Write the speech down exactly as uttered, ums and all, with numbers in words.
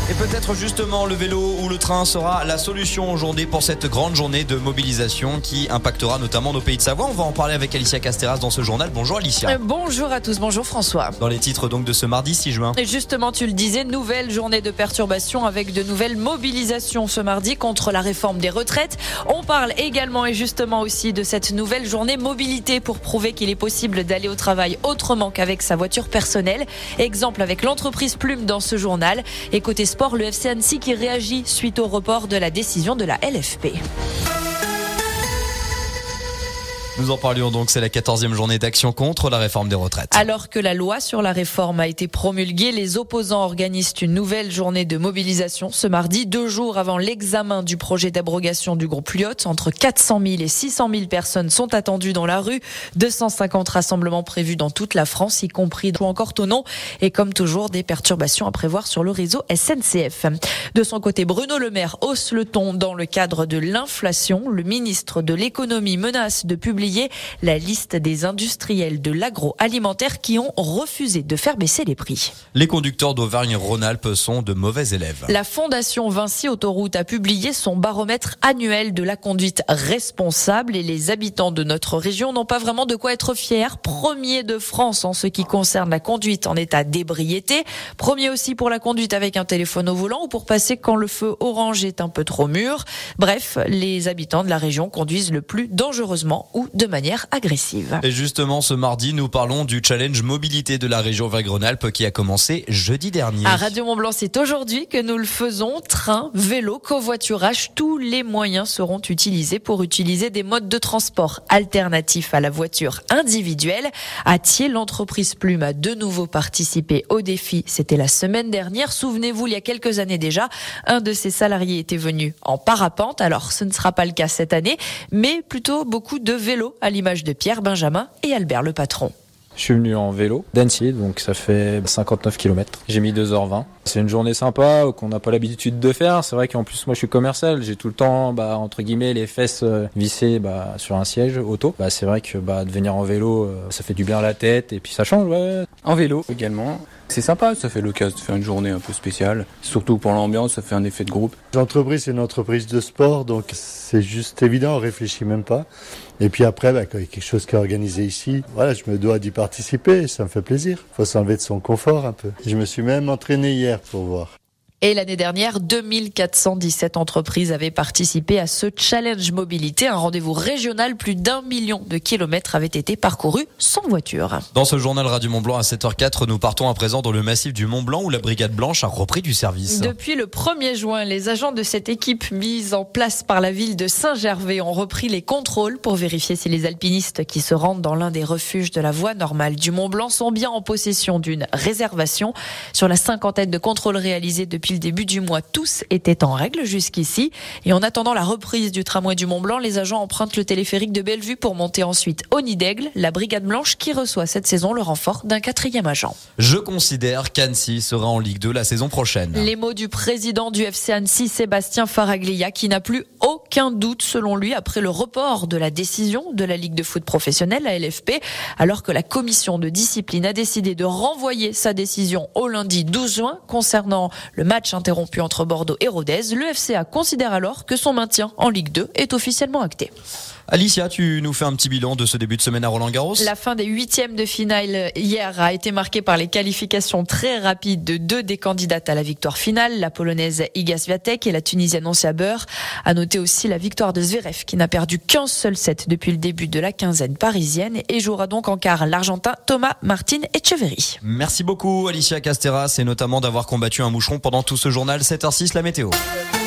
Et peut-être justement le vélo ou le train sera la solution aujourd'hui pour cette grande journée de mobilisation qui impactera notamment nos pays de Savoie. On va en parler avec Alicia Casteras dans ce journal. Bonjour Alicia. Euh, bonjour à tous, bonjour François. Dans les titres donc de ce mardi six juin. Et justement, tu le disais, nouvelle journée de perturbation avec de nouvelles mobilisations ce mardi contre la réforme des retraites. On parle également et justement aussi de cette nouvelle journée mobilité pour prouver qu'il est possible d'aller au travail autrement qu'avec sa voiture personnelle. Exemple avec l'entreprise Plume dans ce journal. Et côté sport, le F C Annecy qui réagit suite au report de la décision de la L F P. Nous en parlions donc, c'est la quatorzième journée d'action contre la réforme des retraites. Alors que la loi sur la réforme a été promulguée, les opposants organisent une nouvelle journée de mobilisation ce mardi, deux jours avant l'examen du projet d'abrogation du groupe Lyot. Entre quatre cent mille et six cent mille personnes sont attendues dans la rue. deux cent cinquante rassemblements prévus dans toute la France, y compris ou encore Thonon. Et comme toujours, des perturbations à prévoir sur le réseau S N C F. De son côté, Bruno Le Maire hausse le ton dans le cadre de l'inflation. Le ministre de l'économie menace de publier la liste des industriels de l'agroalimentaire qui ont refusé de faire baisser les prix. Les conducteurs d'Auvergne-Rhône-Alpes sont de mauvais élèves. La Fondation Vinci Autoroute a publié son baromètre annuel de la conduite responsable et les habitants de notre région n'ont pas vraiment de quoi être fiers. Premier de France en ce qui concerne la conduite en état d'ébriété. Premier aussi pour la conduite avec un téléphone au volant ou pour passer quand le feu orange est un peu trop mûr. Bref, les habitants de la région conduisent le plus dangereusement ou de manière agressive. Et justement, ce mardi, nous parlons du challenge mobilité de la région Auvergne-Rhône-Alpes qui a commencé jeudi dernier. À Radio Mont-Blanc, c'est aujourd'hui que nous le faisons. Train, vélo, covoiturage, tous les moyens seront utilisés pour utiliser des modes de transport alternatifs à la voiture individuelle. À Thiers, l'entreprise Plume a de nouveau participé au défi. C'était la semaine dernière. Souvenez-vous, il y a quelques années déjà, un de ses salariés était venu en parapente. Alors, ce ne sera pas le cas cette année, mais plutôt beaucoup de vélos, à l'image de Pierre, Benjamin et Albert le patron. Je suis venu en vélo d'Annecy, donc ça fait cinquante-neuf kilomètres. J'ai mis deux heures vingt. C'est une journée sympa qu'on n'a pas l'habitude de faire. C'est vrai qu'en plus, moi, je suis commercial. J'ai tout le temps, bah, entre guillemets, les fesses euh, vissées bah, sur un siège auto. Bah, c'est vrai que bah, de venir en vélo, euh, ça fait du bien à la tête et puis ça change. Ouais. En vélo également. C'est sympa, ça fait l'occasion de faire une journée un peu spéciale. Surtout pour l'ambiance, ça fait un effet de groupe. L'entreprise, c'est une entreprise de sport, donc c'est juste évident, on réfléchit même pas. Et puis après, bah, quand il y a quelque chose qui est organisé ici, voilà, je me dois d'y participer, ça me fait plaisir. Il faut s'enlever de son confort un peu. Je me suis même entraîné hier pour voir. Et l'année dernière, deux mille quatre cent dix-sept entreprises avaient participé à ce challenge mobilité, un rendez-vous régional. Plus d'un million de kilomètres avaient été parcourus sans voiture. Dans ce journal Radio Mont-Blanc à sept heures quatre, nous partons à présent dans le massif du Mont-Blanc où la Brigade Blanche a repris du service. Depuis le premier juin, les agents de cette équipe mise en place par la ville de Saint-Gervais ont repris les contrôles pour vérifier si les alpinistes qui se rendent dans l'un des refuges de la voie normale du Mont-Blanc sont bien en possession d'une réservation. Sur la cinquantaine de contrôles réalisés depuis le début du mois, tous étaient en règle jusqu'ici. Et en attendant la reprise du tramway du Mont-Blanc, les agents empruntent le téléphérique de Bellevue pour monter ensuite au Nid d'Aigle, la Brigade Blanche qui reçoit cette saison le renfort d'un quatrième agent. Je considère qu'Annecy sera en Ligue deux la saison prochaine. Les mots du président du F C Annecy, Sébastien Faraglia, qui n'a plus aucun doute selon lui après le report de la décision de la Ligue de foot professionnelle, la L F P, alors que la commission de discipline a décidé de renvoyer sa décision au lundi douze juin concernant le match interrompu entre Bordeaux et Rodez. Le F C A considère alors que son maintien en Ligue deux est officiellement acté. Alicia, tu nous fais un petit bilan de ce début de semaine à Roland-Garros. La fin des huitièmes de finale hier a été marquée par les qualifications très rapides de deux des candidates à la victoire finale, la Polonaise Iga Swiatek et la Tunisienne Ons Jabeur. À noter aussi la victoire de Zverev qui n'a perdu qu'un seul set depuis le début de la quinzaine parisienne et jouera donc en quart l'Argentin Thomas Martin Etcheverry. Merci beaucoup Alicia Casteras et notamment d'avoir combattu un moucheron pendant tout ce journal. sept heures six, la météo.